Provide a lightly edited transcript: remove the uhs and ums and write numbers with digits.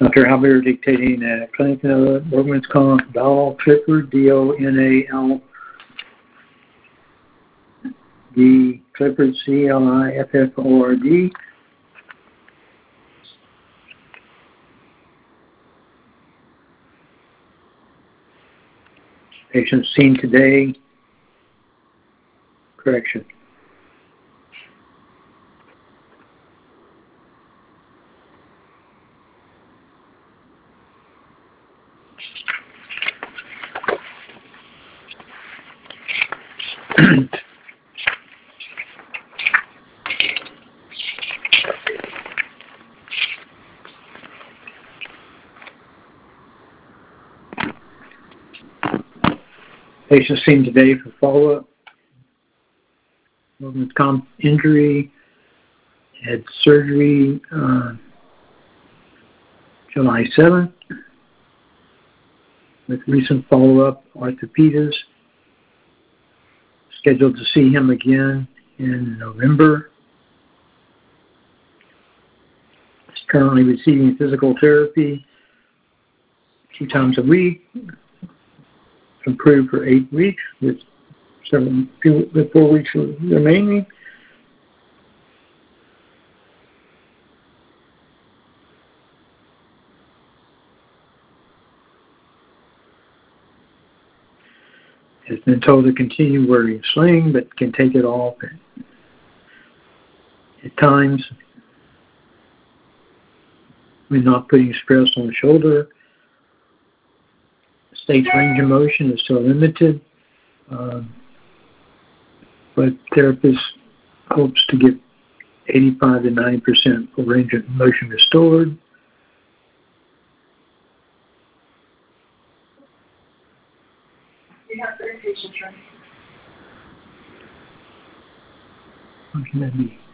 Dr. Halber dictating clinic note, workman's comp, Donald Clifford, D Clifford, CLIFFORD. Patient seen today. Correction. Patient seen today for follow-up. Workman's comp injury. Had surgery July 7th. With recent follow-up, orthopedist. Scheduled to see him again in November. He's currently receiving physical therapy 2 times a week. Approved for 8 weeks with 4 weeks remaining. Has been told to continue wearing a sling, but can take it off at times when not putting stress on the shoulder. State's range of motion is still limited, but therapist hopes to get 85 to 90% of range of motion restored. You have 3 patients, right? What can that be?